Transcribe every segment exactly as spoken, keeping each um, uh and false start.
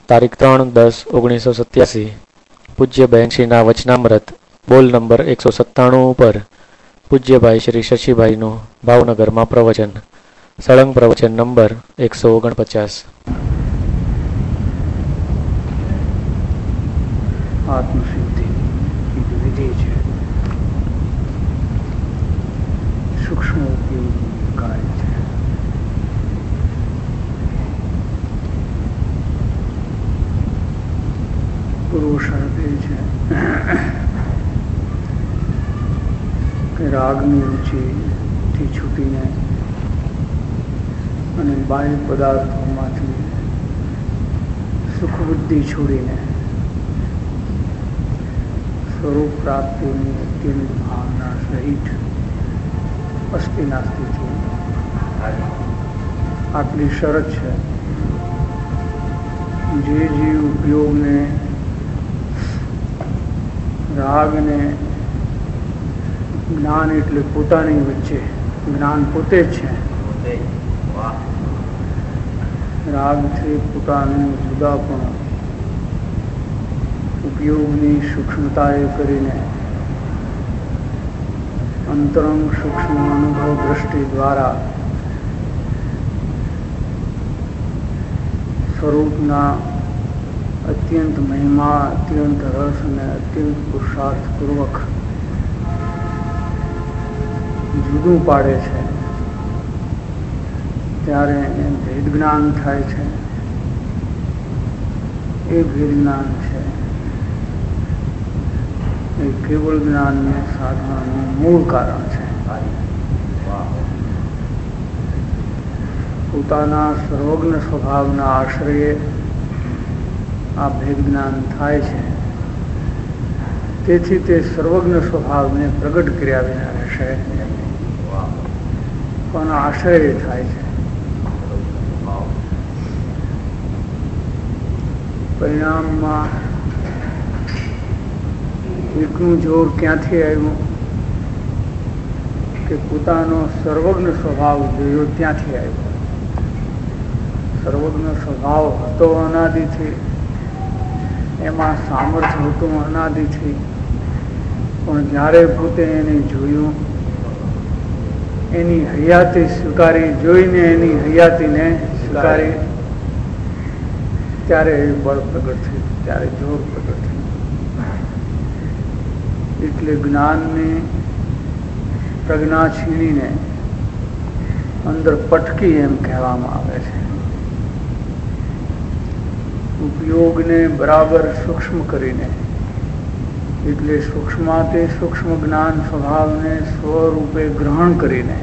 તારીખ ત્રણ દસ ઓગણીસો સત્યાસી પૂજ્ય બહેનશ્રીના વચનામૃત બોલ નંબર એકસો સત્તાણું ઉપર પૂજ્યભાઈ શ્રી શશીભાઈનું ભાવનગરમાં પ્રવચન. સળંગ પ્રવચન નંબર એકસો ઓગણપચાસ. આત્મસિદ્ધિની વિધિ છે, સૂક્ષ્મ ઉપયોગી કાર્ય છે. પુરુષાર્થ એ છે કે રાગની રુચિથી છૂટીને અને બાહ્ય પદાર્થોમાંથી સુખ બુદ્ધિ છોડીને સ્વરૂપ પ્રાપ્તિની અત્યંત ભાવના સહિત અસ્તિ નાસ્તિથી આટલી શરત છે. જે જીવ ઉપયોગને રાગને જ્ઞાન એટલે પોતાની વચ્ચે, જ્ઞાન પોતે જ છે, રાગથી પોતાનું જુદાપણું ઉપયોગની સૂક્ષ્મતાએ કરીને અંતરંગ સૂક્ષ્મ અનુભવ દ્રષ્ટિ દ્વારા સ્વરૂપના અત્યંત મહિમા, અત્યંત રસ અને અત્યંત પુરુષાર્થપૂર્વક જુદું પાડે છે, ત્યારે એને ભેદ જ્ઞાન થાય છે. એ ભેદ જ્ઞાન છે એ કેવળ જ્ઞાનને સાધવાનું મૂળ કારણ છે. પોતાના સર્વજ્ઞ સ્વભાવના આશ્રયે આ ભેદ જ્ઞાન થાય છે. તેથી તે સર્વજ્ઞ સ્વભાવને પ્રગટ કર્યા વિના રહેશે પણ આશ્રય થાય છે. પરિણામમાં એકનું જોર ક્યાંથી આવ્યું કે પોતાનો સર્વજ્ઞ સ્વભાવ જોયો ત્યાંથી આવ્યો. સર્વજ્ઞ સ્વભાવ હતો અનાદિથી, એમાં સામર્થ્ય હતું અનાદિથી, પણ જ્યારે પોતે એને જોયું, એની હયાતી સ્વીકારી, જોઈને એની હયાતીને સ્વીકારી, ત્યારે એ બળ પ્રગટ થયું, ત્યારે જોર પ્રગટ થયું. એટલે જ્ઞાનની પ્રજ્ઞા છીણીને અંદર પટકી એમ કહેવામાં આવે છે. ઉપયોગને બરાબર સૂક્ષ્મ કરીને, એટલે સૂક્ષ્માતે સૂક્ષ્મ જ્ઞાન સ્વભાવને સ્વરૂપે ગ્રહણ કરીને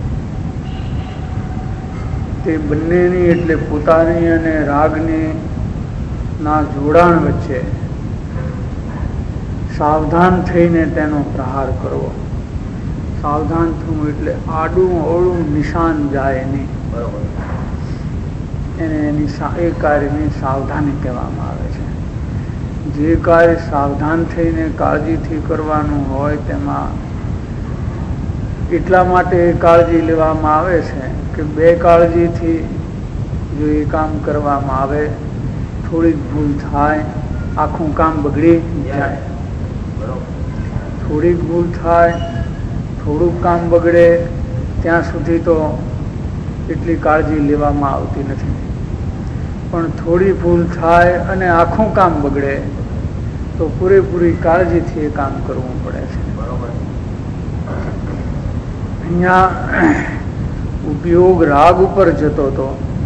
તે બંનેની એટલે પોતાની અને રાગની ના જોડાણ વચ્ચે સાવધાન થઈને તેનો પ્રહાર કરવો. સાવધાન થવું એટલે આડું અવળું નિશાન જાય નહીં, બરોબર, એને એની એ કાર્યની સાવધાની કહેવામાં આવે છે. જે કાર્ય સાવધાન થઈને કાળજીથી કરવાનું હોય તેમાં એટલા માટે કાળજી લેવામાં આવે છે કે બે કાળજીથી જો એ કામ કરવામાં આવે, થોડીક ભૂલ થાય, આખું કામ બગડી જાય. થોડીક ભૂલ થાય, થોડુંક કામ બગડે, ત્યાં સુધી તો એટલી કાળજી લેવામાં આવતી નથી. પણ થોડી ભૂલ થાય અને આખું કામ બગડે તો પૂરેપૂરી કાળજીથી એ કામ કરવું પડે છે. અહીંયા ઉપયોગ રાગ ઉપર જતો હતો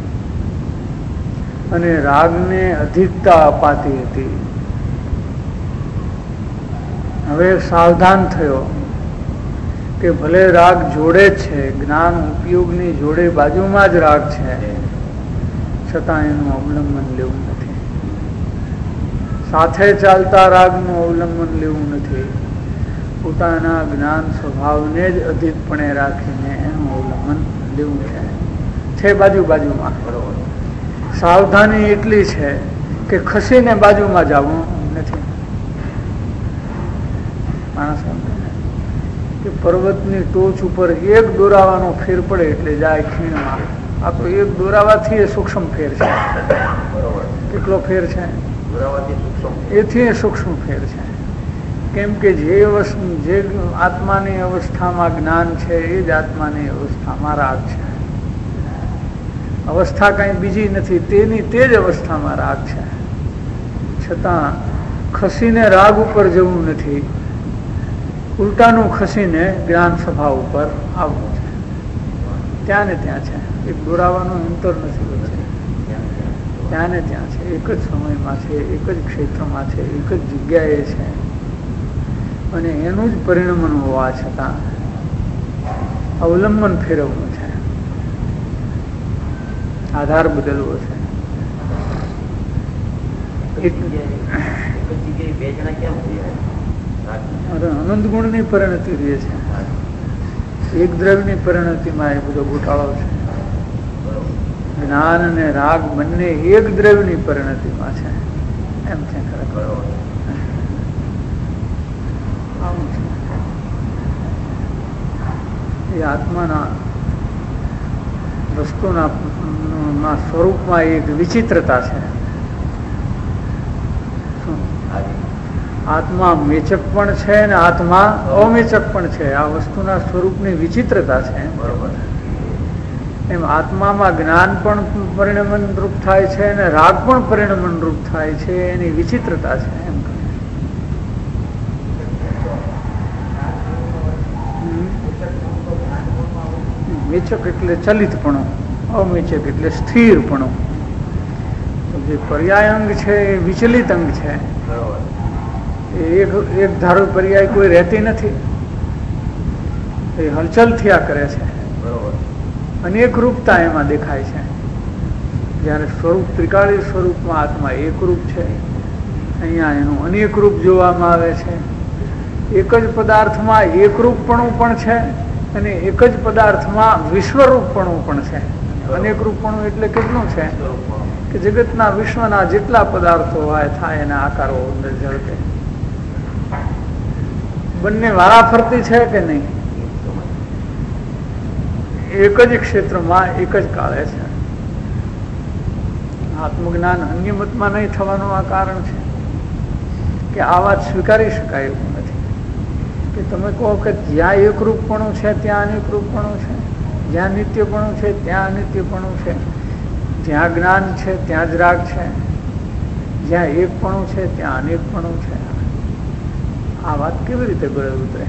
અને રાગને અધિકતા અપાતી હતી. હવે સાવધાન થયો કે ભલે રાગ જોડે છે, જ્ઞાન ઉપયોગની જોડે બાજુમાં જ રાગ છે, છતાં એનું અવલંબન લેવું નથી. સાથે ચાલતા રાગનું અવલંબન લેવું નથી. પોતાના જ્ઞાન સ્વભાવને જ અધિકપણે રાખીને એનું અવલંબન લેવું છે. છે બાજુ બાજુમાં. સાવધાની એટલી છે કે ખસીને બાજુમાં જવું નથી. માણસ કે પર્વતની ટોચ ઉપર એક દોરાવાનો ફેર પડે એટલે જાય ખીણમાં. આ તો એક દોરાવાથી એ સૂક્ષ્મ ફેર છે કેટલો ફેર છે? એથી સૂક્ષ્મ ફેર છે. કેમ કે જે જે આત્માની અવસ્થામાં જ્ઞાન છે એ જ આત્માની અવસ્થામાં રાગ છે. અવસ્થા કઈ બીજી નથી, તેની તે જ અવસ્થામાં રાગ છે. છતાં ખસીને રાગ ઉપર જવું નથી, ઉલટાનું ખસીને જ્ઞાન સભા ઉપર આવવું છે. ત્યાં ને ત્યાં છે, એક દોરાવાનું અંતર નથી વચ્ચે. ત્યાં ને ત્યાં છે, એક જ સમયમાં છે, એક જ ક્ષેત્રમાં છે, એક જ જગ્યાએ છે. અને એનું જ પરિણમન હોવા છતાં અવલંબન ફેરવવું છે, આધાર બદલવો છે. અનંત ગુણ ની પરિણતિ રહે છે. એક દ્રવ્ય ની પરિણતિમાં એ બધો ગોટાળો છે. જ્ઞાન અને રાગ બંને એક દ્રવ્ય ની પરિણતિમાં છે, એમ છે ખરેખર. એ આત્માના વસ્તુના સ્વરૂપમાં એક વિચિત્રતા છે. આત્મા મેચક પણ છે અને આત્મા અમેચક પણ છે. આ વસ્તુના સ્વરૂપની વિચિત્રતા છે. એમ આત્મામાં જ્ઞાન પણ પરિણમન રૂપ થાય છે અને રાગ પણ પરિણમન રૂપ થાય છે. એની વિચિત્રતા છે. એમ મેચક એટલે ચલિતપણું, અમેચક એટલે સ્થિરપણું. જે પર્યાય અંગ છે એ વિચલિત અંગ છે. એક એક ધારો પર્યાય કોઈ રહેતી નથી, એ હલચલ થયા કરે છે. અનેક રૂપતા એમાં દેખાય છે. જ્યારે સ્વરૂપ ત્રિકાળી સ્વરૂપમાં આત્મા એક રૂપ છે, અહીંયા એનું અનેક રૂપ જોવામાં આવે છે. એક જ પદાર્થમાં એકરૂપપણું પણ છે અને એક જ પદાર્થમાં વિશ્વરૂપપણું પણ છે. અનેક રૂપપણું એટલે કેટલું છે કે જગતના વિશ્વના જેટલા પદાર્થો હોય થાય એના આકારો અંદર ઝળકે. બંને વારાફરતી છે કે નહીં? એક જ ક્ષેત્રમાં એક જ કાળે છે. આત્મજ્ઞાન અન્ય મતમાં નહીં થવાનું આ કારણ છે કે આ વાત સ્વીકારી શકાય એવું નથી કે તમે કહો કે જ્યાં એકરૂપપણું છે ત્યાં અનેકરૂપપણું છે, જ્યાં નિત્યપણું છે ત્યાં અનિત્યપણું છે, જ્યાં જ્ઞાન છે ત્યાં જ રાગ છે, જ્યાં એકપણું છે ત્યાં અનેકપણું છે. આ વાત કેવી રીતે ગળે ઉતરે?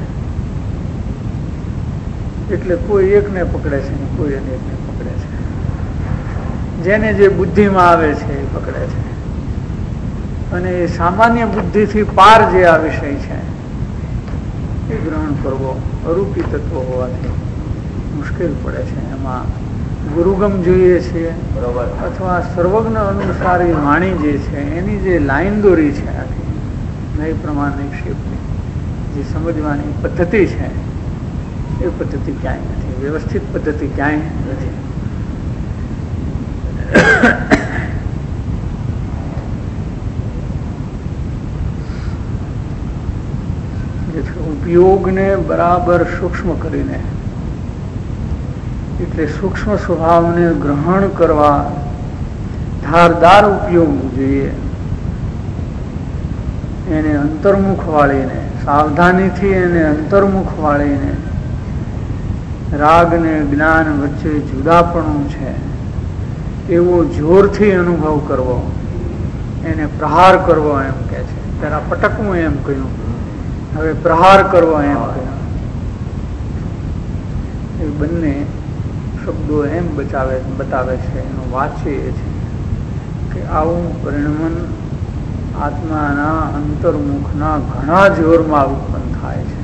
એટલે કોઈ એકને પકડે છે ને કોઈ અનેકને પકડે છે. જેને જે બુદ્ધિમાં આવે છે એ પકડે છે, અને એ સામાન્ય બુદ્ધિથી પાર જે આ વિષય છે એ ગ્રહણ કરવો અરૂપી તત્વ હોવાથી મુશ્કેલ પડે છે. એમાં ગુરુગમ જોઈએ છીએ અથવા સર્વજ્ઞ અનુસારી વાણી જે છે એની જે લાઈન દોરી છે આખી નય પ્રમાણ નિક્ષેપની જે સમજવાની પદ્ધતિ છે એ પદ્ધતિ ક્યાંય નથી, વ્યવસ્થિત પદ્ધતિ ક્યાંય નથી. ઉપયોગને બરાબર સૂક્ષ્મ કરીને, એટલે સૂક્ષ્મ સ્વભાવને ગ્રહણ કરવા ધારદાર ઉપયોગ જોઈએ. એને અંતર્મુખ વાળીને, સાવધાનીથી એને અંતર્મુખ વાળીને રાગ ને જ્ઞાન વચ્ચે જુદાપણું છે એવો જોરથી અનુભવ કરવો, એને પ્રહાર કરવો એમ કે છે. પેલા પટકવું એમ કહ્યું, હવે પ્રહાર કરવો એમ કહ્યું. એ બંને શબ્દો એમ બચાવે બતાવે છે, એનું વાચ્ય એ છે કે આવું પરિણમન આત્માના અંતર્મુખના ઘણા જોરમાં ઉત્પન્ન થાય છે.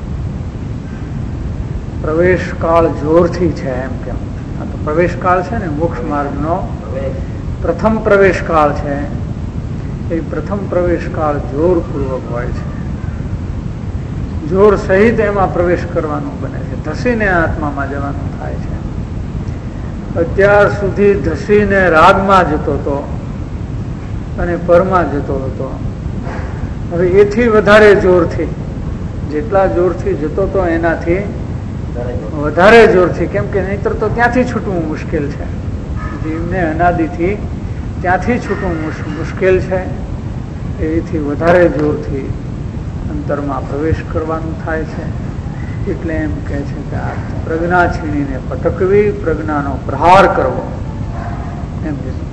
પ્રવેશ કાળ જોરથી છે એમ કેમ. આ તો પ્રવેશ કાળ છે ને, મોક્ષ માર્ગનો પ્રથમ પ્રવેશ કાળ છે. એ પ્રથમ પ્રવેશ કાળ જોરપૂર્વક હોય છે. જોર સહિત એમાં પ્રવેશ કરવાનું બને છે, ધસીને આત્મામાં જવાનું થાય છે. અત્યાર સુધી ધસીને રાગમાં જતો હતો અને પરમાં જતો હતો. હવે એથી વધારે જોરથી, જેટલા જોરથી જતો હતો એનાથી વધારે જોરથી, કેમ કે નહીતર તો ત્યાંથી છૂટવું મુશ્કેલ છે. જીવને અનાદિથી ત્યાંથી છૂટવું મુશ્કેલ છે, એથી વધારે જોરથી અંતરમાં પ્રવેશ કરવાનું થાય છે. એટલે એમ કહે છે કે આ પ્રજ્ઞા છીણીને પટકવી, પ્રજ્ઞાનો પ્રહાર કરવો. એમ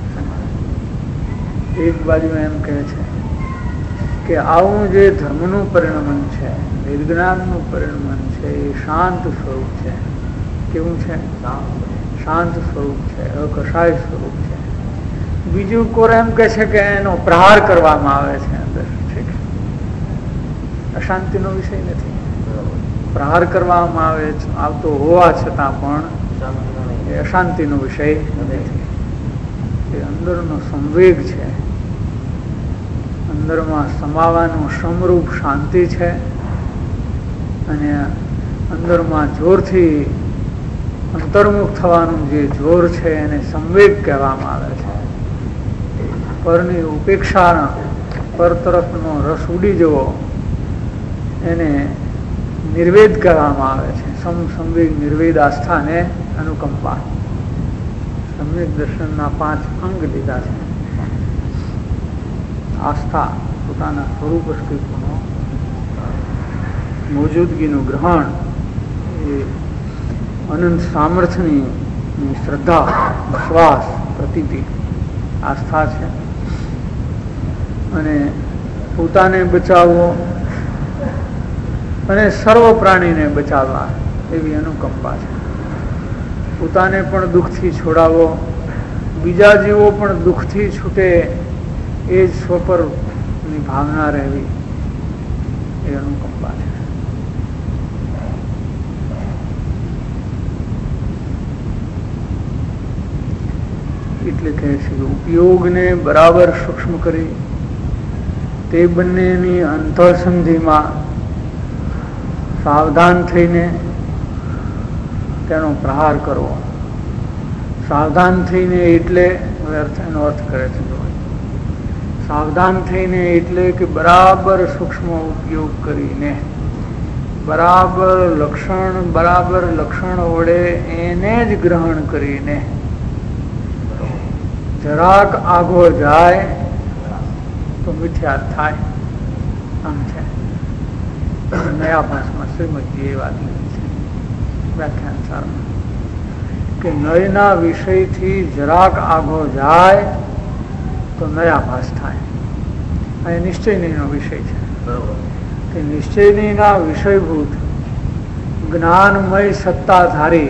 એક બાજુ એમ કહે છે કે આવું જે ધર્મનું પરિણમન છે, વિજ્ઞાનનું પરિણમન છે, એ શાંત સ્વરૂપ છે. કેવું છે? શાંત સ્વરૂપ છે, અકશાય સ્વરૂપ છે. બીજું કોર એમ કહે છે કે એનો પ્રહાર કરવામાં આવે છે અંદર. ઠીક, અશાંતિનો વિષય નથી. પ્રહાર કરવામાં આવે આવતો હોવા છતાં પણ એ અશાંતિનો વિષય નથી. એ અંદરનો સંવેગ છે, અંદરમાં સમાવાનું સમરૂપ શાંતિ છે. અને અંદરમાં જોરથી અંતર્મુખ થવાનું જે જોર છે એને સંવેગ કહેવામાં આવે છે. પરની ઉપેક્ષા, પર તરફનો રસ ઉડી જવો એને નિર્વેદ કહેવામાં આવે છે. સમ સંવેગ, નિર્વેદ, આસ્થા ને અનુકંપા. સમ્યક દર્શનના પાંચ અંગ લીધા છે. આસ્થા, પોતાના સ્વરૂપ અસ્તિત્વનો મોજૂદગીનું ગ્રહણ, એ અનંત સામર્થ્યની શ્રદ્ધા, વિશ્વાસ, પ્રતીતિ, આસ્થા છે. અને પોતાને બચાવવો અને સર્વ પ્રાણીને બચાવવા એવી અનુકંપા છે. પોતાને પણ દુઃખથી છોડાવવો, બીજા જીવો પણ દુઃખથી છૂટે એ જ સ્વપરની ભાવના રહેવી એ અનુકંપા છે. એટલે કહે છે કે ઉપયોગને બરાબર સૂક્ષ્મ કરી તે બંનેની અંતરસંધિમાં સાવધાન થઈને તેનો પ્રહાર કરવો. સાવધાન થઈને એટલે એનો અર્થ કરે છે, સાવધાન થઈને એટલે કે બરાબર સૂક્ષ્મ ઉપયોગ કરીને, બરાબર લક્ષણ બરાબર લક્ષણ વડે એને જ ગ્રહણ કરીને, જરાક આગો જાય તો મિથ્યા થાય. આમ છે નયા ભાષમાં શ્રીમદજી એ વાત લીધી છે વ્યાખ્યાન સારમાં કે નયના વિષયથી જરાક આગો જાય તો નયા ભાષ થાય. આ નિશ્ચયનીનો વિષય છે કે નિશ્ચયનીના વિષયભૂત જ્ઞાનમય સત્તાધારી,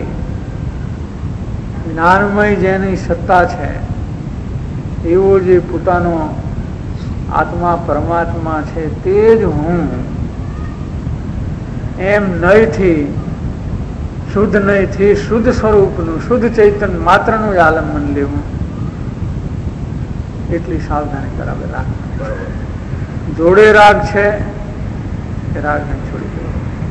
જ્ઞાનમય જેની સત્તા છે એવો જે પોતાનો આત્મા પરમાત્મા છે તે જ હું એમ નયથી, શુદ્ધ નયથી શુદ્ધ સ્વરૂપનું, શુદ્ધ ચૈતન્ય માત્રનું જ આલંબન લેવું. એટલી સાવધાની બરાબર રાખવી. જોડે રાગ છે એ રાગને છોડી દેવો.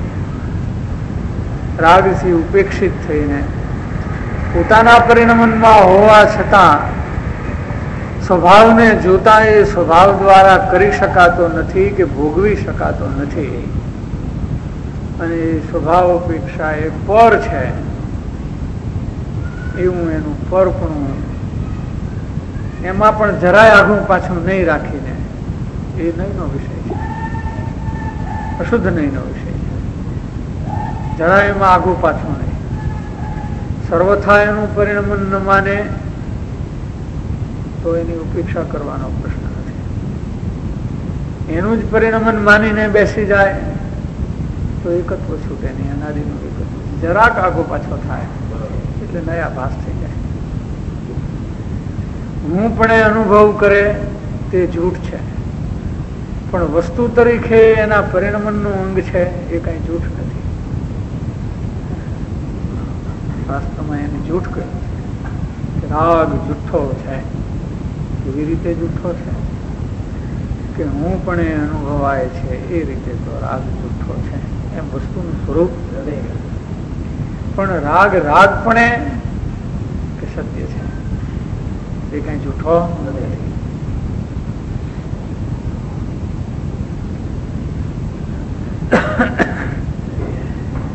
રાગથી ઉપેક્ષિત થઈને પોતાના પરિણમનમાં હોવા છતાં સ્વભાવને જોતા એ સ્વભાવ દ્વારા કરી શકાતો નથી કે ભોગવી શકાતો નથી. અને એ સ્વભાવ અપેક્ષા એ પર છે એવું એનું પરપણું, એમાં પણ જરાય આઘું પાછું નહીં રાખીને, એ નહીંનો વિષય છે, અશુદ્ધ નહીંનો વિષય છે. જરાય એમાં આઘું પાછું નહીં. સર્વથા એનું પરિણમન ન માને તો એની ઉપેક્ષા કરવાનો પ્રશ્ન નથી. એનું જ પરિણમન માનીને બેસી જાય તો એકત્વ છૂટે નહીં, અનાદિનું એકત્વ. જરાક આગો પાછો થાય એટલે નયા ભાસ થઈ જાય. હું પણ એ અનુભવ કરે તે જૂઠ છે, પણ વસ્તુ તરીકે એના પરિણમનનું અંગ છે એ કઈ જૂઠ નથી. વાસ્તવમાં એને જૂઠ કહ્યું કે રાગ જૂઠો છે. એવી રીતે જૂઠો છે કે હું પણ એ અનુભવાય છે એ રીતે તો રાગ જૂઠો છે. એમ વસ્તુનું સ્વરૂપ પણ રાગ રાગ પણ કે સત્ય છે, એ કઈ જૂઠો નથી.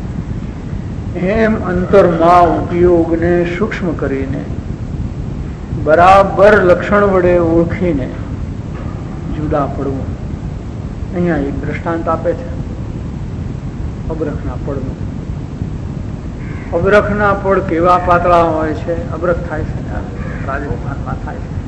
એમ અંતરમાં ઉપયોગને સૂક્ષ્મ કરીને બરાબર લક્ષણ વડે ઓળખીને જુદા પડવું. અહીંયા એક દ્રષ્ટાંત આપે છે અબરખના પડનું. અબરખના પડ કેવા પાતળા હોય છે? અબરખ થાય છે ને રાજસ્થાનમાં થાય છે.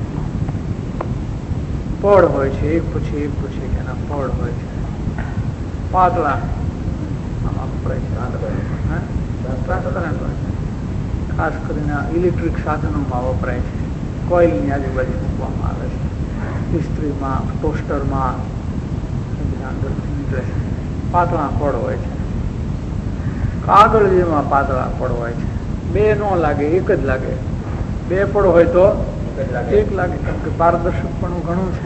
પડ હોય છે, એક પછી એક પછી એના પડ હોય છે, પાતળા. આમાં વપરાય છે, ખાસ કરીને ઇલેક્ટ્રિક સાધનોમાં વપરાય છે. કોઇલની આજુબાજુ મૂકવામાં આવે છે, ઇસ્ત્રીમાં, ટોસ્ટરમાં અંદરથી નીકળે છે. પાતળા પડ હોય છે, કાગળ જેમાં પાતળા પડ હોય છે. બે ન લાગે, એક જ લાગે. બે પડ હોય તો એક લાગે, કેમ કે પારદર્શક પણ ઘણું છે.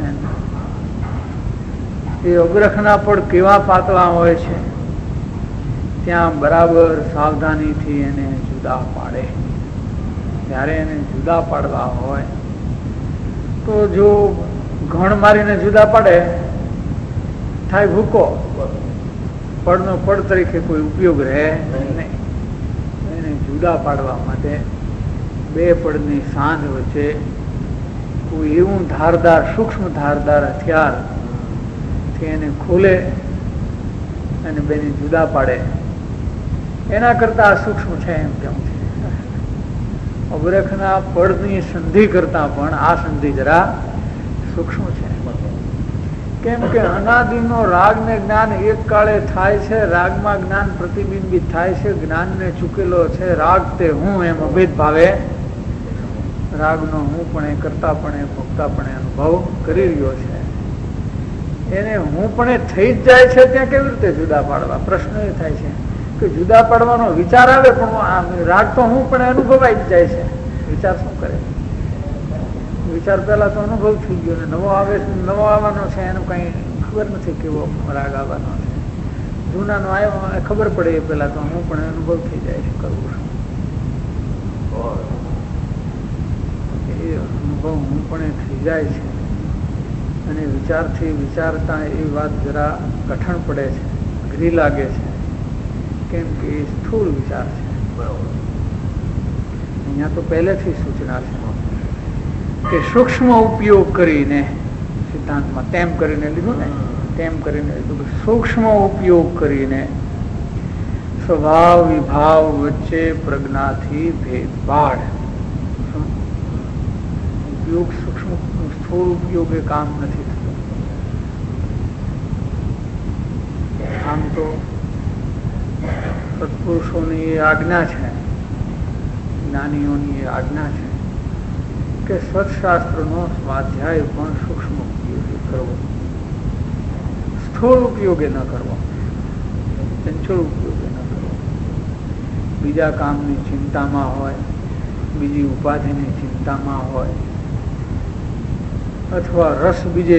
એ અબરખના પડ કેવા પાતળા હોય છે? ત્યાં બરાબર સાવધાનીથી એને જુદા પાડે. જ્યારે એને જુદા પાડવા હોય તો જો ઘણ મારીને જુદા પાડે થાય ભૂકો, પડનો પડ તરીકે કોઈ ઉપયોગ રહે નહીં. એને જુદા પાડવા માટે બે પડની સાંજ વચ્ચે કોઈ એવું ધારદાર, સૂક્ષ્મ ધારદાર હથિયાર થી એને ખોલે અને બેને જુદા પાડે. એના કરતા સૂક્ષ્મ છે એમ કેમ છે. અબરખના પડની સંધિ કરતા પણ આ સંધિ જરા સૂક્ષ્મ છે. કેમ કે અનાદિનો રાગ ને જ્ઞાન એક કાળે થાય છે. રાગમાં જ્ઞાન પ્રતિબિંબિત થાય છે, જ્ઞાનને ચૂકેલો છે. રાગ તે હું એમ અભેદ ભાવે રાગનો હું પણ એ કરતા પણ એ ભોગતા પણ એ અનુભવ કરી રહ્યો છે. એને હું પણ એ થઈ જ જાય છે. ત્યાં કેવી રીતે જુદા પાડવા? પ્રશ્ન એ થાય છે કે જુદા પાડવાનો વિચાર આવે પણ રાગ તો હું પણ અનુભવાઈ જ જાય છે. વિચાર શું કરે? વિચાર પહેલા તો અનુભવ થઈ ગયો ને નવો આવે નવો આવવાનો છે. એનું કઈ ખબર નથી કેવો રાગ આવવાનો છે. જૂનાનો આવ્યો ખબર પડે એ પેલા તો હું પણ અનુભવ થઈ જાય છે. કરવું એ અનુભવ હું પણ થઈ જાય છે. અને વિચારથી વિચારતા એ વાત જરા કઠણ પડે છે, અઘરી લાગે છે. કેમ કે એ સ્થૂળ વિચાર છે. અહીંયા તો પહેલેથી સૂચના છે કે સૂક્ષ્મ ઉપયોગ કરીને, સિદ્ધાંતમાં તેમ કરીને લીધું ને, તેમ કરીને લીધું કે સૂક્ષ્મ ઉપયોગ કરીને સ્વભાવ વિભાવ વચ્ચે પ્રજ્ઞાથી ભેદ પાડ. ઉપયોગ સૂક્ષ્મ, સ્થૂળ ઉપયોગ એ કામ નથી થતું. આમ તો સત્પુરુષોની એ આજ્ઞા છે, જ્ઞાનીઓની એ આજ્ઞા છે કે સત્શાસ્ત્રનો સ્વાધ્યાય પણ સૂક્ષ્મ ઉપયોગે કરવો, સ્થૂળ ઉપયોગે ન કરવો, ચંચળ ઉપયોગે ન કરવો. બીજા કામની ચિંતામાં હોય, બીજી ઉપાધિની ચિંતામાં હોય, અથવા રસ બીજે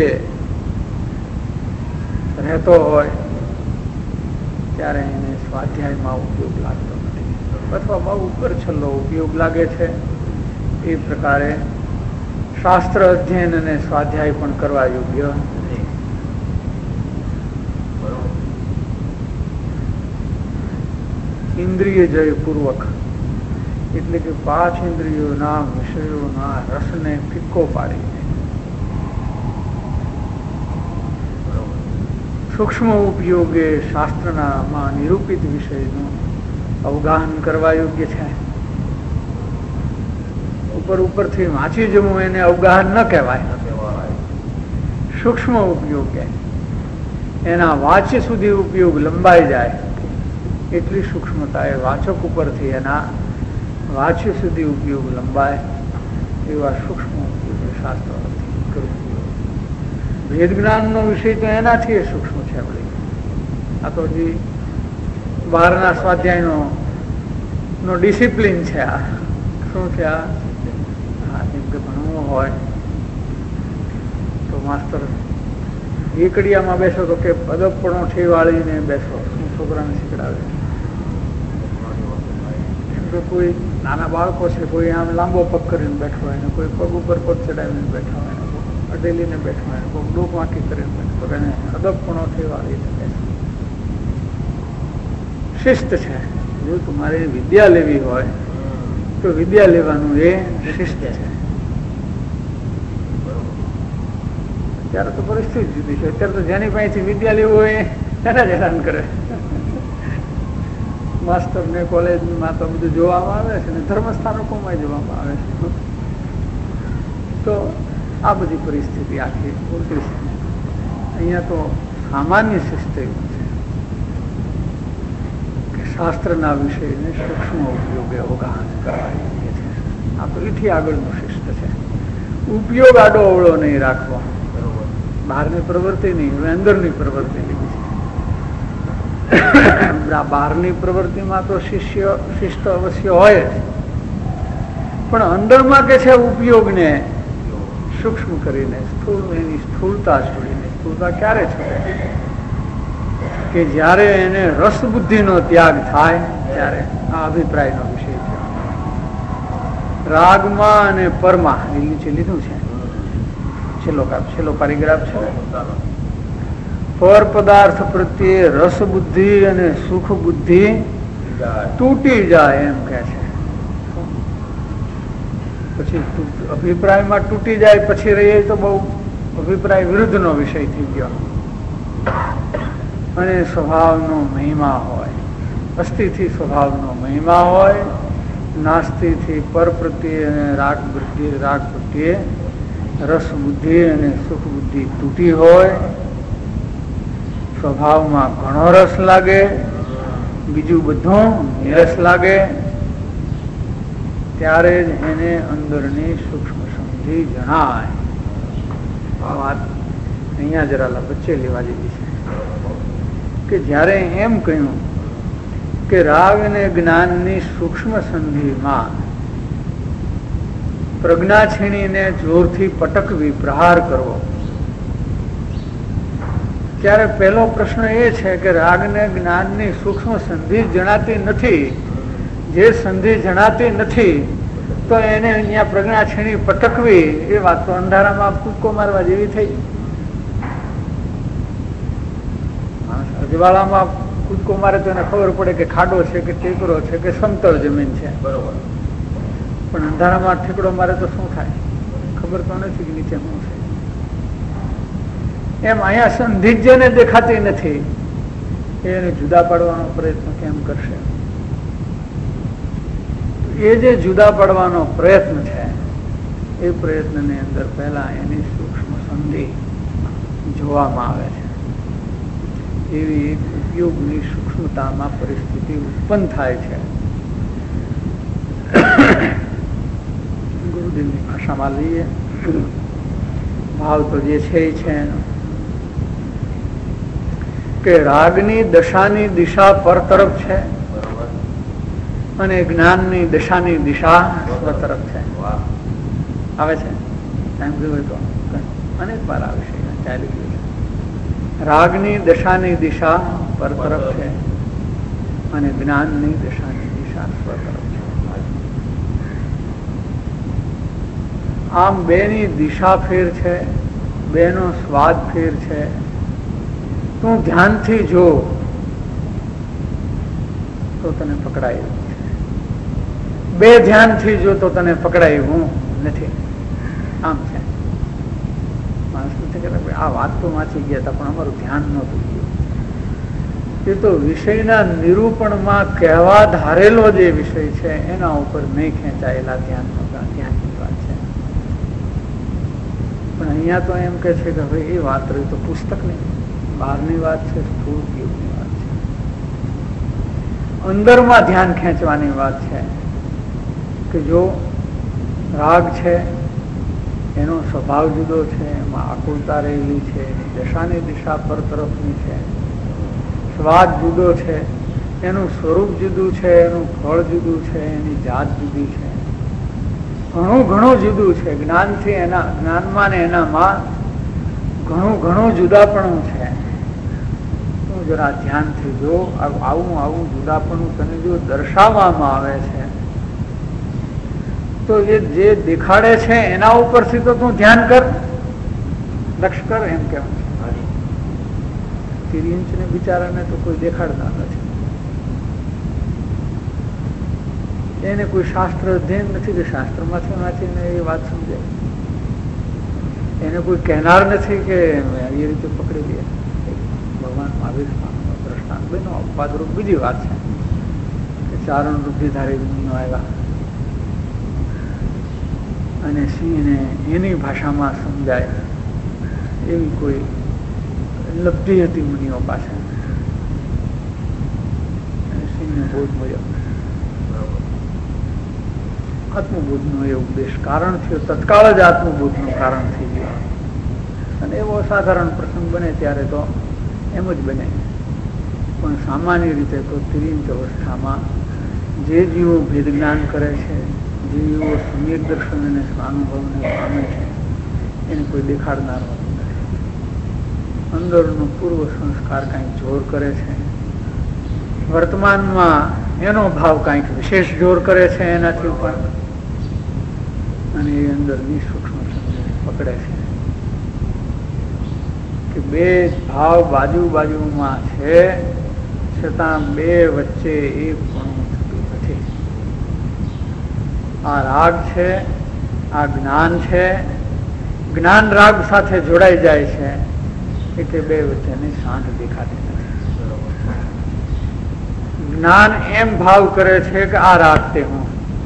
રહેતો હોય ત્યારે એને સ્વાધ્યાયમાં ઉપયોગ લાગતો નથી, અથવા બહુ ઉપર છેલ્લો ઉપયોગ લાગે છે. એ પ્રકારે શાસ્ત્ર અધ્યયન અને સ્વાધ્યાય પણ કરવા યોગ્ય નથી. ઇન્દ્રિય જય પૂર્વક એટલે કે પાંચ ઇન્દ્રિયોના વિષયોના રસને ફિક્કો પાડીને સૂક્ષ્મ ઉપયોગે શાસ્ત્રના નિરૂપિત વિષયનું અવગાહન કરવા યોગ્ય છે. ઉપર ઉપરથી વાંચી જવું એને અવગાહન ન કહેવાય. સૂક્ષ્મ ઉપયોગે એના વાંચ્ય સુધી ઉપયોગ લંબાઈ જાય એટલી સૂક્ષ્મતા એ વાચક ઉપરથી એના વાચ્ય સુધી ઉપયોગ લંબાય એવા સૂક્ષ્મ ઉપયોગે શાસ્ત્ર કરવું. વેદ જ્ઞાનનો વિષય તો એનાથી સૂક્ષ્મ છે. આ તો હજી બહારના સ્વાધ્યાયનો નો ડિસિપ્લિન છે. આ શું છે? આ જેમ કે ભણવું હોય તો માસ્તર એકડિયામાં બેસો તો કે પદપણો ઠેવાળીને બેસો. શું છોકરાને શીખડાવે? કેમ કે કોઈ નાના બાળકો છે, કોઈ આમ લાંબો પગ કરીને બેઠો હોય ને કોઈ પગ ઉપર પગ ચડાવીને બેઠો હોય, અડેલીને બેઠો હોય, કોઈ ડોક વાંકી કરીને બેઠો, એને અદબપણો ઠેવાળીને બેઠો. શિસ્ત છે. જો તમારે વિદ્યા લેવી હોય તો વિદ્યા લેવાનું એ શિસ્ત છે. ત્યારે તો પરિસ્થિતિ જુદી છે. અત્યારે તો જેની પાસેથી વિદ્યા લેવું હોય એને જ હેરાન કરે. માસ્ટર ને કોલેજમાં તો બધું જોવામાં આવે છે ને ધર્મસ્થાનકોમાં જોવામાં આવે છે. તો આ બધી પરિસ્થિતિ આખી ઉલટી છે. અહીંયા તો સામાન્ય શિસ્ત એવું છે કે શાસ્ત્રના વિષયને સૂક્ષ્મ ઉપયોગે અવગાહન કરવાની છે. આ તો એથી આગળનું શિસ્ત છે. ઉપયોગ આડો અવળો નહીં રાખવો. બહારની પ્રવૃત્તિ નહીં, હવે અંદરની પ્રવૃત્તિ લીધી છે. બહારની પ્રવૃત્તિમાં તો શિષ્ય શિસ્ત અવશ્ય હોય જ, પણ અંદરમાં કે છે ઉપયોગને સૂક્ષ્મ કરીને સ્થૂળ એની સ્થૂળતા છોડીને, સ્થૂળતા ક્યારે છોડે કે જ્યારે એને રસબુદ્ધિનો ત્યાગ થાય ત્યારે. આ અભિપ્રાયનો વિષય છે. રાગમાં અને પરમાં એ નીચે લીધું છે, છેલ્લો છેલ્લો પેરેગ્રાફ છે. પર પદાર્થ પ્રત્યે રસ બુદ્ધિ અને સુખ બુદ્ધિ તૂટી જાય એમ કે છે. પછી અભિપ્રાયમાં તૂટી જાય પછી રહીએ તો બહુ અભિપ્રાય વિરુદ્ધનો વિષય થઈ ગયો. અને સ્વભાવનો મહિમા હોય, અસ્થિથી સ્વભાવનો મહિમા હોય, નાસ્તિથી પર પ્રત્યે અને રાગ બુદ્ધિ રાગ પ્રત્યે રસ બુદ્ધિ અને સુખ બુદ્ધિ તૂટી હોય, સ્વભાવમાં ઘણો રસ લાગે, બીજું બધું નિરસ લાગે, ત્યારે જ એને અંદરની સૂક્ષ્મ સમજી જણાય. આ વાત અહીંયા જરા વચ્ચે લેવા જેવી છે કે જ્યારે એમ કહ્યું કે રાગ અને જ્ઞાનની સૂક્ષ્મ સંધિમાં પ્રજ્ઞા છીણીને જોરથી પટકવી, પ્રહાર કરવો, ત્યારે પહેલો પ્રશ્ન એ છે કે રાગને જ્ઞાનની સૂક્ષ્મ સંધિ જણાતી નથી. જે સંધિ જણાતી નથી તો એને અહીંયા પ્રજ્ઞા છીણી પટકવી એ વાત તો અંધારામાં કૂદકો મારવા જેવી થઈ. અજવાળામાં કૂદકો મારે તો એને ખબર પડે કે ખાડો છે કે ટેકરો છે કે સમતળ જમીન છે, બરોબર. પણ અંધારામાં ઠેકડો મારે તો શું થાય ખબર તો નથી કે નીચે શું છે. એમ અહીંયા સંધિ જેને દેખાતી નથી એને જુદા પાડવાનો પ્રયત્ન કેમ કરશે? એ જે જુદા પાડવાનો પ્રયત્ન છે એ પ્રયત્નની અંદર પહેલા એની સૂક્ષ્મ સંધિ જોવામાં આવે છે. એવી એક ઉપયોગની સૂક્ષ્મતામાં પરિસ્થિતિ ઉત્પન્ન થાય છે. ગુરુદેવની ભાષામાં લઈએ, ભાવ તો જે છે એ છે એનો કે રાગની દશાની દિશા પર તરફ છે અને જ્ઞાનની દશાની દિશા સ્વ તરફ છે. આવે છે સાંભળ્યું હોય તો અનેક વાર આવે છે, ચાલી ગયું છે. રાગની દશાની દિશા પર તરફ છે અને જ્ઞાનની દશાની દિશા સ્વ તરફ છે. આમ બેની દિશા ફેર છે, બેનો સ્વાદ ફેર છે. તું ધ્યાનથી જો તો તને પકડાય, બે ધ્યાનથી જો તો તને પકડાયું નથી. આમ છે. માણસ નથી કે આ વાત તો વાંચી ગયા હતા પણ અમારું ધ્યાન નહોતું ગયું. એ તો વિષયના નિરૂપણમાં કહેવા ધારેલો જે વિષય છે એના ઉપર નહીં ખેંચાયેલા ધ્યાન ધ્યાનની વાત છે. પણ અહીંયા તો એમ કે છે કે ભાઈ એ વાત રહી તો પુસ્તક નહીં, બહારની વાત છે, સ્થૂળ ઉપયોગની વાત છે, અંદરમાં ધ્યાન ખેંચવાની વાત છે. કે જો રાગ છે એનો સ્વભાવ જુદો છે, એમાં આકુલતા રહેલી છે, એની દશાની દિશા પર તરફની છે. સ્વાદ જુદો છે, એનું સ્વરૂપ જુદું છે, એનું ફળ જુદું છે, એની જાત જુદી છે, ઘણું ઘણું જુદું છે. જ્ઞાનથી એના જ્ઞાનમાં ને એનામાં ઘણું ઘણું જુદાપણું છે. તું જરા ધ્યાનથી જો આવું આવું જુદાપણું તને જો દર્શાવવામાં આવે છે તો એ જે દેખાડે છે એના ઉપરથી તો તું ધ્યાન કર, લક્ષ કર. એમ કેવું છે તિર્યંચ ને બિચારાને તો કોઈ દેખાડતા નથી, એને કોઈ શાસ્ત્ર અધ્યયન નથી કે શાસ્ત્રમાંથી વાંચીને એ વાત સમજે. એને કોઈ કહેનાર નથી કે એ રીતે પકડી લે. ભગવાન મહાવીર સ્વામીનો દ્રષ્ટાંત બન્યો. અપવાદરૂપ બીજી વાત છે કે ચારણ વૃદ્ધિધારી મુનિઓ આવ્યા અને સિંહને એની ભાષામાં સમજાય એવી કોઈ લબ્ધિ હતી મુનિઓ પાસે. સિંહને બોધ મળ્યો. આત્મબોધનો એ ઉપદેશ કારણ થયો. તત્કાળ જ આત્મબોધનું કારણ થઈ ગયું. અને એવો સાધારણ પ્રસંગ બને ત્યારે તો એમ જ બને. પણ સામાન્ય રીતે તો તિરીંત અવસ્થામાં જે જીવો ભેદ જ્ઞાન કરે છે, જે જીવો સમ્યક દર્શન અને સ્વાનુભવને પામે છે, એને કોઈ દેખાડનાર હોતું નથી. અંદરનો પૂર્વ સંસ્કાર કાંઈક જોર કરે છે, વર્તમાનમાં એનો ભાવ કાંઈક વિશેષ જોર કરે છે એનાથી પણ, અને એ અંદરની સૂક્ષ્મ પકડે છે કે બે ભાવ બાજુ બાજુમાં છે છતાં બે વચ્ચે એક પણ થતું નથી. આ રાગ છે, આ જ્ઞાન છે. જ્ઞાન રાગ સાથે જોડાઈ જાય છે એટલે બે વચ્ચેની સાંઠ દેખાતી નથી. જ્ઞાન એમ ભાવ કરે છે કે આ રાગ તે હું,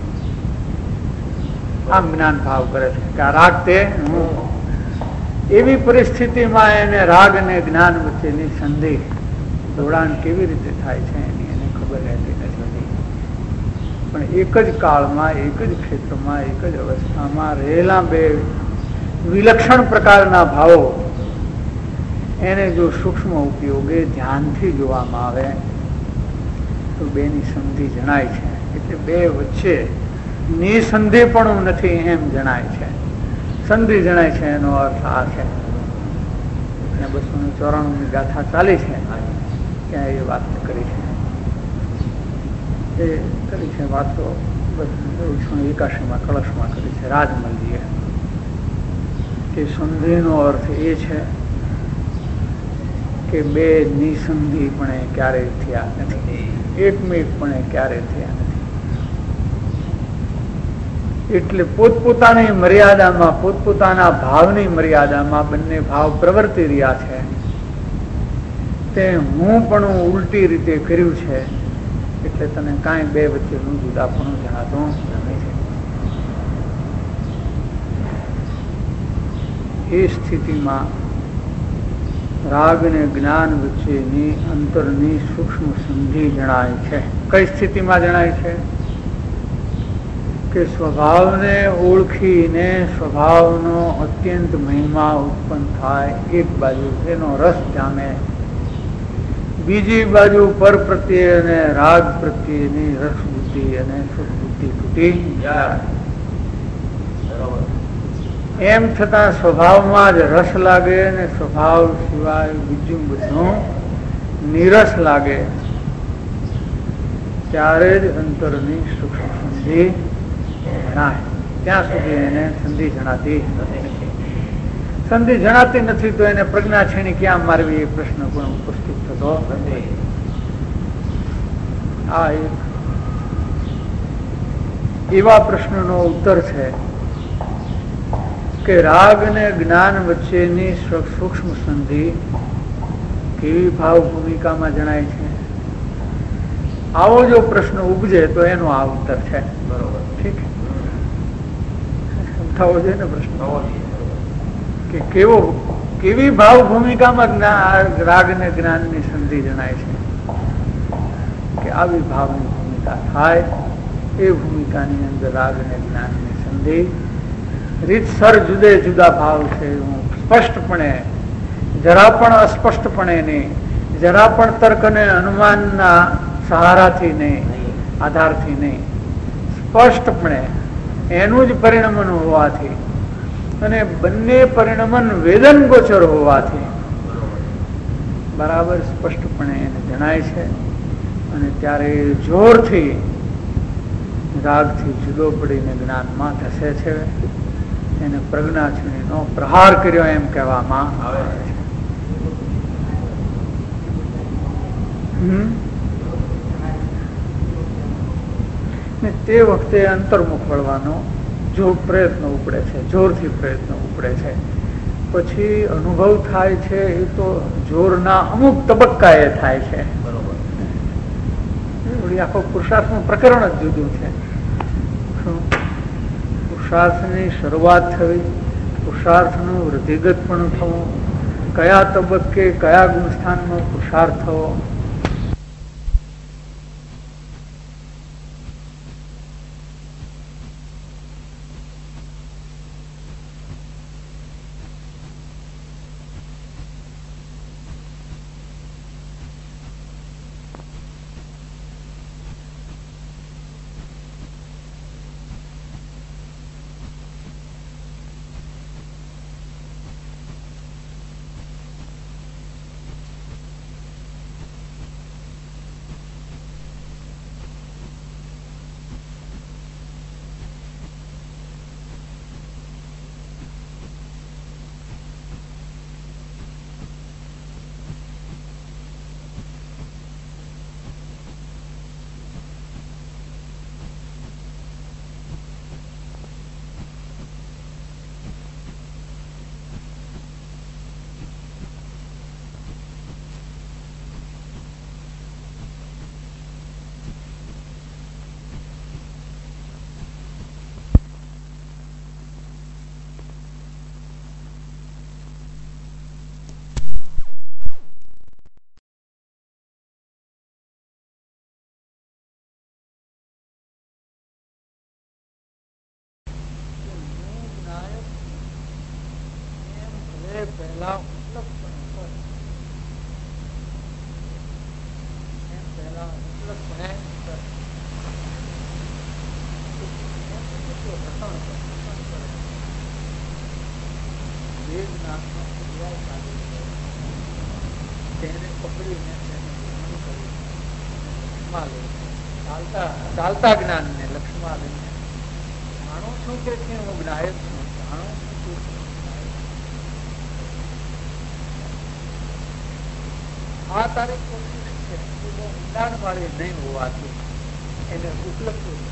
આમ જ્ઞાન ભાવ કરે છે કે આ રાગ તે હું. એવી પરિસ્થિતિમાં એને રાગ અને જ્ઞાન વચ્ચેની સંધિ, જોડાણ કેવી રીતે થાય છે એની એને ખબર રહેતી નથી. પણ એક જ કાળમાં, એક જ ક્ષેત્રમાં, એક જ અવસ્થામાં રહેલા બે વિલક્ષણ પ્રકારના ભાવો એને જો સૂક્ષ્મ ઉપયોગે ધ્યાનથી જોવામાં આવે તો બેની સંધિ જણાય છે. એટલે બે વચ્ચે નિસંધિ પણ નથી એમ જણાય છે. સંધિ જણાય છે એનો અર્થ આ છે. બસો ને ચોરાણું ની ગાથા ચાલી છે, ત્યાં એ વાત કરી છે. એ કરી છે વાત તો એકસો એકાશી માં કળશમાં કરી છે રાજમલજીએ, કે સંધિનો અર્થ એ છે કે બે નિસંધિપણે ક્યારેય થયા નથી, એકમેકપણે ક્યારેય થયા નથી. એટલે પોતપોતાની મર્યાદામાં, પોતપોતાના ભાવની મર્યાદામાં બંને ભાવ પ્રવર્તી રહ્યા છે. તે હું પણ ઉલટી રીતે કર્યું છે એટલે તને કાંઈ બે વચ્ચેનું જુદાપણું જણાતું નથી. એ સ્થિતિમાં રાગ અને જ્ઞાન વચ્ચેની અંતરની સૂક્ષ્મ સંધિ જણાય છે. કઈ સ્થિતિમાં જણાય છે? કે સ્વભાવને ઓળખીને સ્વભાવનો અત્યંત મહિમા ઉત્પન્ન થાય, એક બાજુ એનો રસ જામે, બીજી બાજુ પર પ્રત્યે અને રાગ પ્રત્યેની રસ બુદ્ધિ અને સુખ બુદ્ધિ તૂટી જાય. એમ છતાં સ્વભાવમાં જ રસ લાગે અને સ્વભાવ સિવાય બીજું બધું નિરસ લાગે, ત્યારે જ અંતરની સૂક્ષ્મ સંધિ જણાય. ત્યાં સુધી એને સંધિ જણાતી નથી. સંધિ જણાતી નથી તો એને પ્રજ્ઞા છેણી ક્યાં મારવી એ પ્રશ્ન પણ ઉપસ્થિત થતો નથી. આ એક એવા પ્રશ્નનો ઉત્તર છે કે રાગ અને જ્ઞાન વચ્ચેની સૂક્ષ્મ સંધિ કેવી ભાવ ભૂમિકામાં જણાય છે. આવો જો પ્રશ્ન ઉપજે તો એનો આ ઉત્તર છે. બરોબર, ઠીક થવો જોઈએ ને પ્રશ્ન કે કેવો કેવી ભાવ ભૂમિકામાં રાગ અને જ્ઞાનની સંધિ જણાય છે. કે આવી ભાવની ભૂમિકા થાય એ ભૂમિકાની અંદર રાગ અને જ્ઞાનની સંધિ રીતસર જુદે જુદા ભાવ છે. હું સ્પષ્ટપણે, જરા પણ અસ્પષ્ટપણે નહીં, જરા પણ તર્ક અને અનુમાનના સહારાથી નહીં, આધારથી નહીં, સ્પષ્ટપણે એનું જ પરિણમન હોવાથી અને બંને પરિણમન વેદન ગોચર હોવાથી બરાબર સ્પષ્ટપણે એને જણાય છે. અને ત્યારે જોરથી રાગથી જુદો પડીને જ્ઞાનમાં ધસે છે. એને પ્રજ્ઞાછીણીનો પ્રહાર કર્યો એમ કહેવામાં આવે છે. હમ તે વખતે અંતર્મુખ વળવાનો જો પ્રયત્ન ઉપડે છે, જોરથી પ્રયત્ન ઉપડે છે. પછી અનુભવ થાય છે એ તો જોરના અમુક તબક્કાએ થાય છે. બરોબર. આખો પુરુષાર્થનું પ્રકરણ જ જુદું છે. પુરુષાર્થની શરૂઆત થવી, પુરુષાર્થનું વૃદ્ધિગત પણ થવું, કયા તબક્કે કયા ગુણસ્થાનનો પુરુષાર્થ થવો, પહેલા તેને પકડીને ચાલતા ચાલતા જ્ઞાન ને લક્ષ્યમાં લઈને જાણું છું કે હું જ્ઞાયક છું, જાણું છું કે આ તારીખ કોશિશ છે ઊંડાણ વાળી નહીં હોવાથી એને ઉપલબ્ધ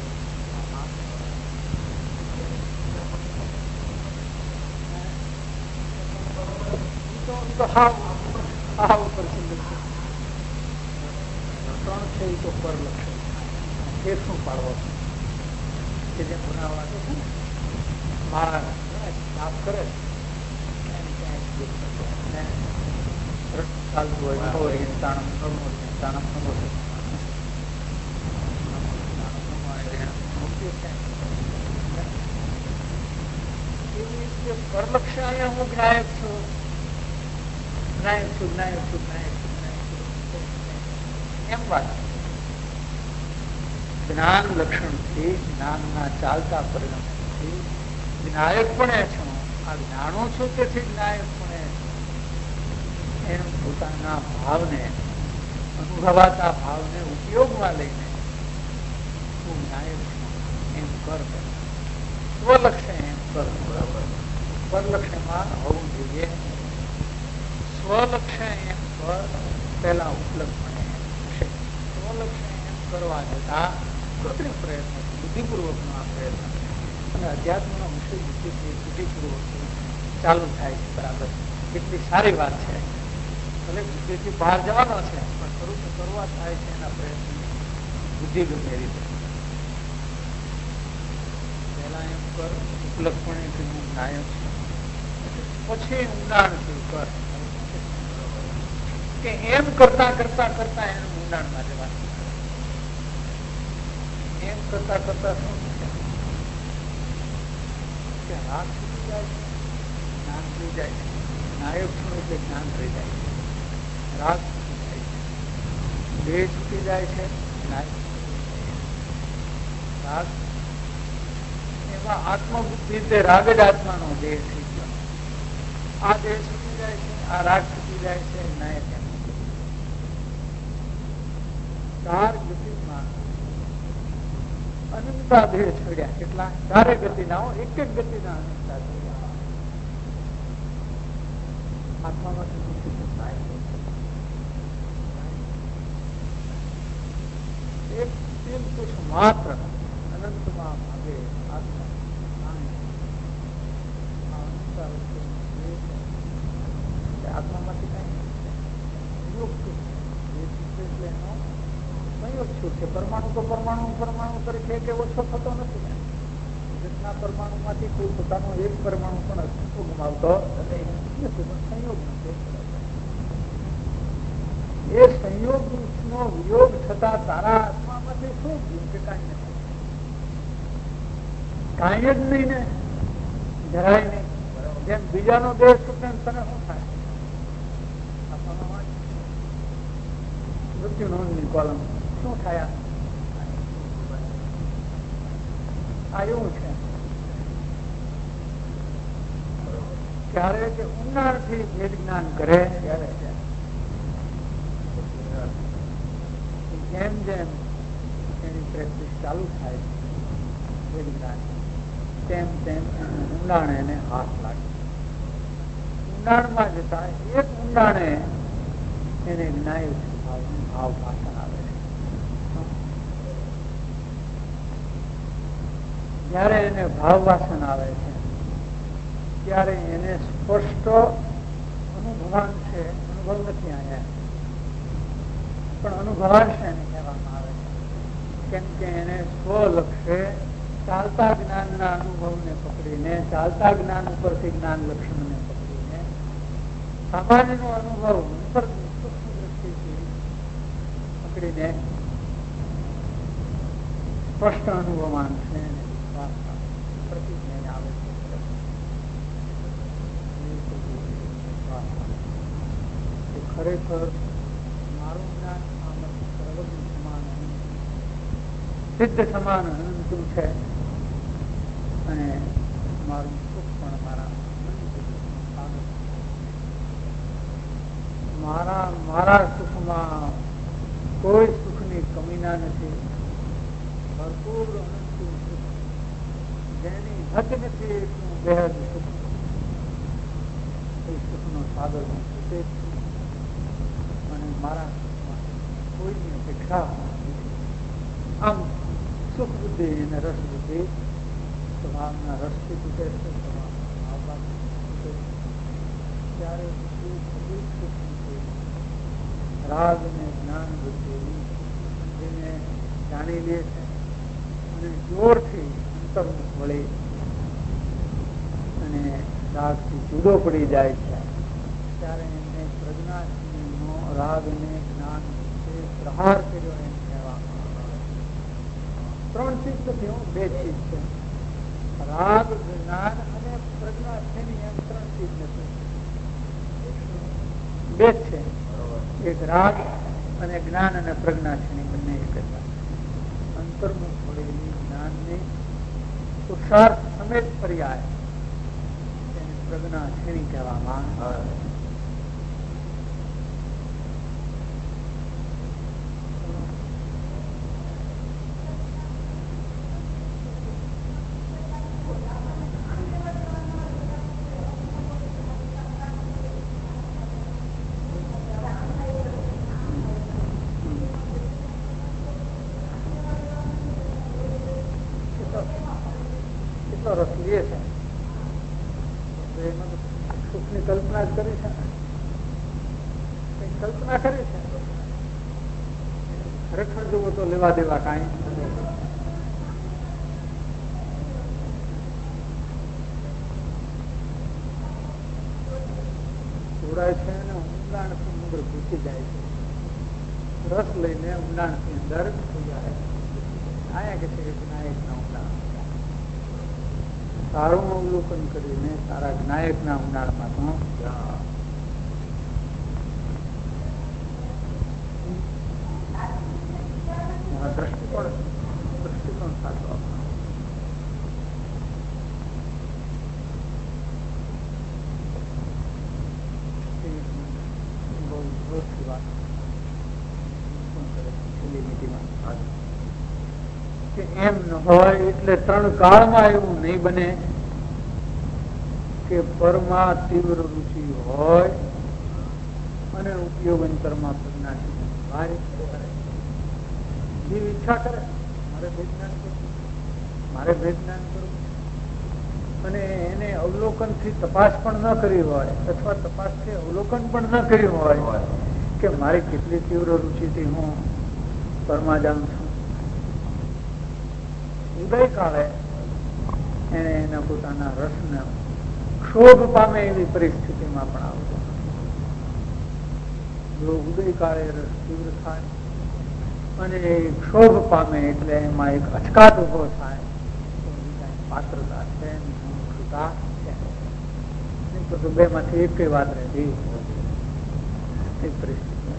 તો હા આ ઉપર ત્રણ છે એ તો પર લક્ષણ એ શું પાડવો કે જે બનાવવા છે ને મારા સાફ કરે ચાલતું હોય પરલક્ષ અહીંયા હું જ્ઞાયક છું, જ્ઞાયક છું, જ્ઞાયક છું, જ્ઞાયક છું, એમ વાત. જ્ઞાન લક્ષણથી જ્ઞાનના ચાલતા પરિણામથી જ્ઞાયક પણ છું. આ જાણું છું તેથી જ્ઞાયક પણ એમ પોતાના ભાવને અનુભવાતા ભાવને ઉપયોગમાં લઈને હું જ્ઞાયક છું એમ કર સ્વલક્ષ્ય એમ કર. પરલક્ષ્યમાં હોવું જોઈએ સ્વલક્ષ્ય એમ કર પેલા ઉપલબ્ધ હશે. સ્વલક્ષ્ય એમ કરવા જતા કૃત્રિમ પ્રયત્ન બુદ્ધિપૂર્વક નો આ પ્રયત્ન અને અધ્યાત્મનો વિષય બુદ્ધિથી બુદ્ધિપૂર્વક ચાલુ થાય છે. બરાબર, કેટલી સારી વાત છે. ભલે બુદ્ધિથી બહાર જવાનો છે પણ શરૂ તો કરવા થાય છે એના પ્રયત્ન બુદ્ધિ ગમે રીતે પહેલા એમ કર ઉપલબ્ધપણે કે હું નાયક છું, પછી ઊંડાણથી કર કે એમ કરતા કરતા કરતા એનું ઊંડાણમાં જવાનું. એમ કરતા કરતા શું કે રાગ છૂટી જાય છે, જ્ઞાન થઈ જાય છે. નાયક છું એટલે જ્ઞાન થઈ જાય છે, રાગ છૂટી જાય છે, દેહ છૂટી જાય છે, નાયક રાગ એમાં આત્મબુદ્ધિ તે રાગ જ આત્માનો દેહ થઈ ગયો. આ દેહ છૂટી જાય છે, આ રાગ છૂટી જાય છે, નાયક એમ ચાર ગતિમાં અનંતા દેહ છોડ્યા. કેટલા? ચારે ગતિના હો, એક એક ગતિના અનંતા છોડ્યા. આત્મામાંથી મુક્તિ થાય એક તિલ કુછ માત્ર અનંતમાં ભાગે આત્મા અનંતા વચ્ચે એનો સંયોગ શું છે? પરમાણુ તો પરમાણુ પરમાણુ તરીકે કે ઓછો થતો નથી. જગતના પરમાણુ માંથી કોઈ પોતાનો એક પરમાણુ પણ અસ્તિત્વ ગુમાવતો નથી, પણ સંયોગ નથી. એ સંયોગ નો વિયોગ થતા તારા આત્મામાંથી શું થયું કે કાંઈ નથી? કાંઈ જ નહીં ને, જરાય નહીં. જેમ બીજાનો દેહ છૂટે તને શું થાય? મૃત્યુ નોંધની કોલમ શું થાય? આ એવું છે. ત્યારે કે ઊંડાણથી ભેદ જ્ઞાન કરે ત્યારે જેમ જેમ એની પ્રેક્ટિસ ચાલુ થાય ભેદ જ્ઞાન, તેમ તેમ ઊંડાણ એને હાથ લાગે. ઊંડાણમાં જતા એક ઊંડાણે એને જ્ઞાય ભાવ ભાષણ આવે છે. જયારે એને ભાવ વાસન આવે છે ત્યારે એને સ્પષ્ટ અનુભવાન છે. અનુભવ નથી અહીંયા, પણ અનુભવાન છે એને કહેવામાં આવે છે. કેમ કે એને સ્વલક્ષે ચાલતા જ્ઞાનના અનુભવને પકડીને, ચાલતા જ્ઞાન ઉપરથી જ્ઞાન લક્ષણને પકડીને સામાન્યનો અનુભવ સૂક્ષ્મ દ્રષ્ટિથી પકડીને સ્પષ્ટ અનુભવાન છે પ્રતિજ્ઞા આવે છે. ખરેખર મારું જ્ઞાન સર્વજ્ઞ સમાન સિદ્ધ સમાન અનંતું છે અને મારું સુખ પણ મારા મારા મારા સુખમાં કોઈ સુખની કમીના નથી. ભરપૂર અનંતું સુખ જેની હદ નથી એટલું બેહદ સુખ. એ સુખનો સાગર હું સુખે અને મારા કોઈની અપેક્ષા આમ સુખ બુદ્ધિ અને રસ બુદ્ધિ સ્વભાવના રસથી તૂટે છે, સ્વભાવના તૂટે છે. ત્યારે રાગ અને જ્ઞાન બુદ્ધિ જેને જાણી લે છે અને જોરથી અંતર્મુખ વળી અને રાગથી જુદો પડી જાય છે, ત્યારે એમને પ્રજ્ઞાનો રાગ અને જ્ઞાન પ્રહાર કર્યો એમ કહેવામાં આવે. ત્રણ ચીજ તો કેવું? બે ચીજ છે. રાગ, જ્ઞાન અને પ્રજ્ઞા છે ની એમ ત્રણ ચીજ નથી, બે જ છે. એક રાગ અને જ્ઞાન અને પ્રજ્ઞા છે ની બંને એક જ વાત. અંતર્મુખ વળેલી જ્ઞાનની પુરુષાર્થ સમેત પર્યાય તેને પ્રજ્ઞા શ્રેણી કહેવામાં આવે. રસ લે છે એમાં સુખની કલ્પના જ કરી છે, કલ્પના કરી છે. ખરેખર જોવો તો લેવા દેવા કઈ જોડાય છે અને ઊંડાણ થી અંદર ઘૂસી જાય છે. રસ લઈને ઊંડાણ થી અંદર ઘૂસી જાય. આયા કે છે કે વિનાયક ના ઊંડાણ સારું અવલોકન કરીને સારા જ્ઞાયક ના ઊંડાણમાં તો દ્રષ્ટિકોણ દ્રષ્ટિકોણ સાચો બહુ ઓછી વાત કે એમ ન હોય એટલે ત્રણ કાળમાં એવું નહીં બને કે પરમાં તીવ્ર રુચિ હોય અને ઉપયોગ અંતરમાં પ્રજ્ઞા જીવ ઈચ્છા કરે મારે ભેજ્ઞાન કરવું મારે ભેજ્ઞાન કરવું અને એને અવલોકન થી તપાસ પણ ન કરી હોય અથવા તપાસ થી અવલોકન પણ ન કર્યું હોય કે મારી કેટલી તીવ્ર રુચિથી હું પરમા જાઉં છું. ઉદય કાળે એને એના પોતાના રસને ક્ષોભ પામે એવી પરિસ્થિતિમાં પણ આવતો. જો ઉદય કાળે રસ તીવ્ર થાય અને એ ક્ષોભ પામે એટલે એમાં એક અચકાટ ઉભો થાય પાત્રતા છે છે તો બે માંથી એક વાત રહેતી એક પરિસ્થિતિ.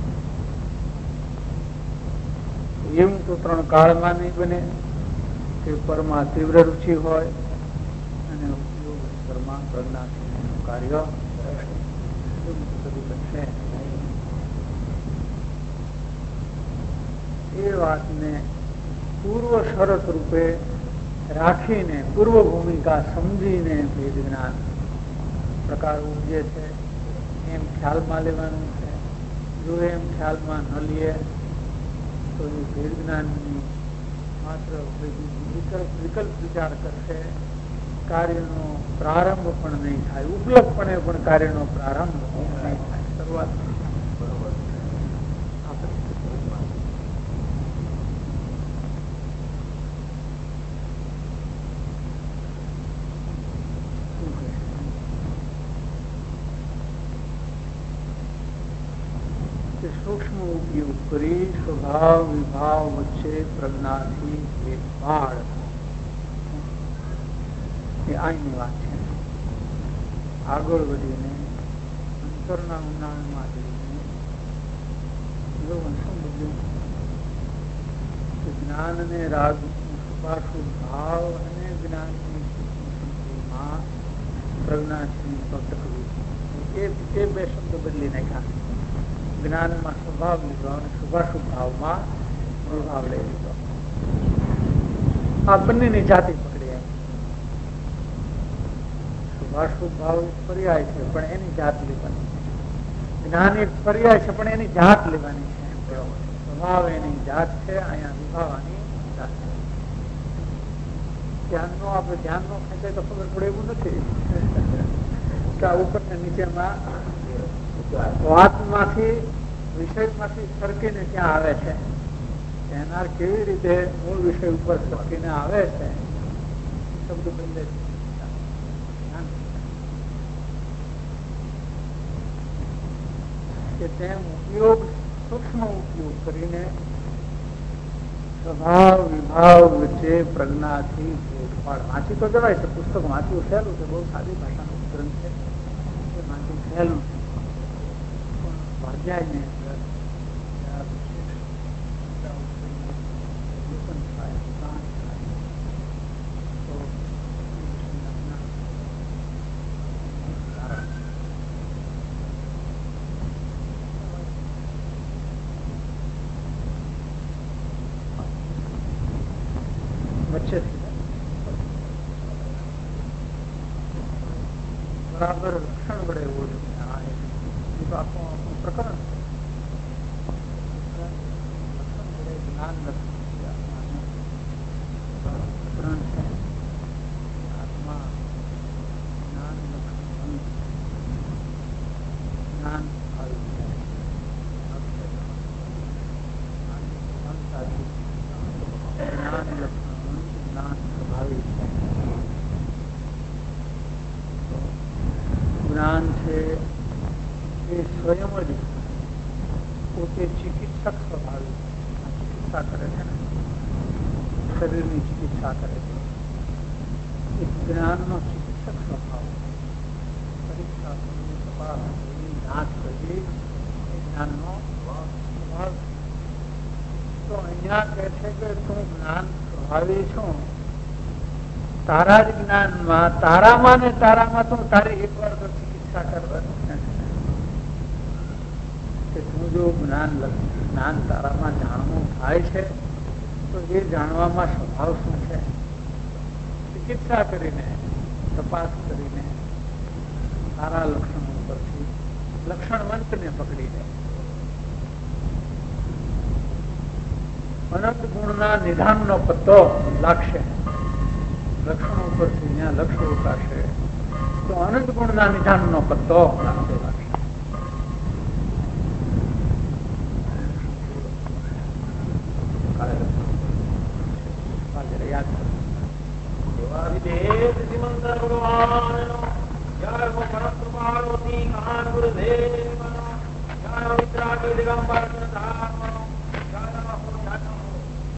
એવું તો ત્રણ કાળમાં નહીં બને કે પરમાં તીવ્ર રુચિ હોય અને ઉપયોગ પરમાં પ્રજ્ઞાનું કાર્ય બનશે. એ વાતને પૂર્વ શરત રૂપે રાખીને પૂર્વ ભૂમિકા સમજીને ભેદ જ્ઞાન પ્રકાર ઉપજે છે એમ ખ્યાલમાં લેવાનું છે. જો એમ ખ્યાલમાં ન લઈએ તો એ ભેદ જ્ઞાનની માત્ર વિકલ્પ વિકલ્પ વિચાર કરશે. કાર્યનો પ્રારંભ પણ નહીં થાય, ઉપલબ્ધપણે પણ કાર્યનો પ્રારંભ નહીં થાય. શરૂઆત બરોબર સૂક્ષ્મ ઉપયોગ કરી સ્વભાવ વિભાવ વચ્ચે પ્રજ્ઞાથી ભેદભાળ એ આની વાત છે. આગળ વધીને અંતરના ઊંડાણમાં જઈને એવું સમજ્યું કે જ્ઞાન ને રાગ શુભાશુભ ભાવ અને જ્ઞાનની સંધિમાં પ્રજ્ઞાથી પકડવું એ બે શબ્દ બદલી નાખ્યા. જ્ઞાનમાં સ્વભાવ લીધો અને શુભાશુભ ભાવમાં વિભાવ લઈ લીધો. આ બંનેની જાતિ પકડી. શુભાશુભ ભાવ પર્યાય છે પણ એની જાત લેવાની. જ્ઞાન એક પર્યાય છે પણ એની જાત લેવાની છે. સ્વભાવ એની જાત છે, અહીંયા વિભાવવાની જાત છે. ધ્યાનનો આપણે ધ્યાન નો ખેંચાય તો ખબર પડે એવું નથી કે આ ઉપર ને નીચેમાં વાતમાંથી વિષયમાંથી સરકીને ત્યાં આવે છે. એના કેવી રીતે મૂળ વિષય ઉપર સરકીને આવે છે શબ્દ બદલે કે તેમ ઉપયોગ સૂક્ષ્મ ઉપયોગ કરીને સ્વભાવ વિભાવ વચ્ચે પ્રજ્ઞાથી ભેદભાળ. વાંચી તો જવાય છે, પુસ્તક વાંચવું સહેલું છે, બહુ સારી ભાષાનું ગ્રંથ છે, એ વાંચવું સહેલું છે. સ્વાધ્યાયની અંદર બરાબર લક્ષણ વડે એવું પ્રકરણ જ્ઞાન પ્રકરણ છે. આત્મા જ્ઞાન લક્ષણ જ્ઞાન જ્ઞાન લક્ષણ જ્ઞાન સ્વાભાવિક છે. જ્ઞાન છે એ સ્વયં જ પોતે ચિકિત્સક સ્વભાવિક ચિકિત્સા કરે છે ને, શરીરની ચિકિત્સા કરે છે. એ જ્ઞાનનો ચિકિત્સક સ્વભાવ પરીક્ષા કરવી, તપાસ કરવી, જાંચ કરવી એ જ્ઞાનનો સ્વભાવ. તો અહીંયા કહે છે કે તું જ્ઞાન સ્વભાવી છું, તારા જ જ્ઞાનમાં તારામાં ને તારામાં તું તારી એક વાર તો ચિકિત્સા કરવાની કે તું જો જ્ઞાન જ્ઞાન તારામાં જાણવું થાય છે તો એ જાણવામાં સ્વભાવ શું છે. ચિકિત્સા કરીને તપાસ કરીને સારા લક્ષણો પરથી લક્ષણવંતને પકડીને અનંત ગુણના નિધાનનો પત્તો લાગશે. લક્ષણો પરથી જ્યાં લક્ષ્ય ઉકાશે તો અનંત ગુણના નિધાનનો પત્તો લાગશે. યાદ કરો. ભગવાન